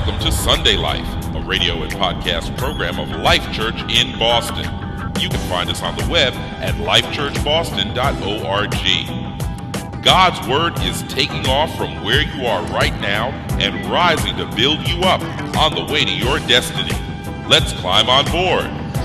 Welcome to Sunday Life, a radio and podcast program of Life Church in Boston. You can find us on the web at lifechurchboston.org. God's Word is taking off from where you are right now and rising to build you up on the way to your destiny. Let's climb on board.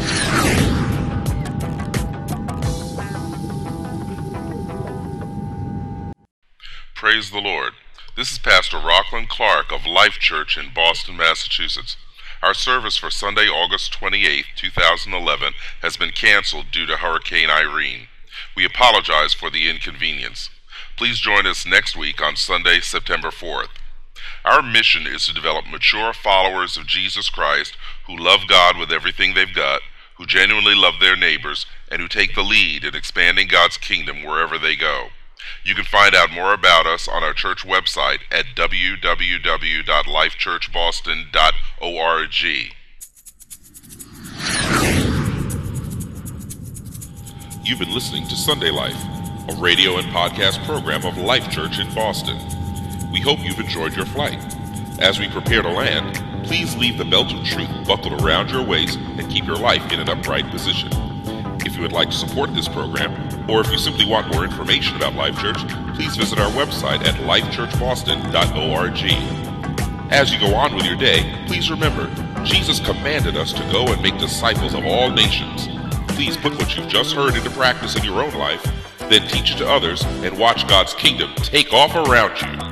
Praise the Lord. This is Pastor Rockland Clark of Life Church in Boston, Massachusetts. Our service for Sunday, August 28, 2011 has been canceled due to Hurricane Irene. We apologize for the inconvenience. Please join us next week on Sunday, September 4th. Our mission is to develop mature followers of Jesus Christ who love God with everything they've got, who genuinely love their neighbors, and who take the lead in expanding God's kingdom wherever they go. You can find out more about us on our church website at www.lifechurchboston.org. You've been listening to Sunday Life, a radio and podcast program of Life Church in Boston. We hope you've enjoyed your flight. As we prepare to land, please leave the belt of truth buckled around your waist and keep your life in an upright position. If you would like to support this program, or if you simply want more information about Life Church, please visit our website at lifechurchboston.org. As you go on with your day, please remember, Jesus commanded us to go and make disciples of all nations. Please put what you've just heard into practice in your own life, then teach it to others, and watch God's kingdom take off around you.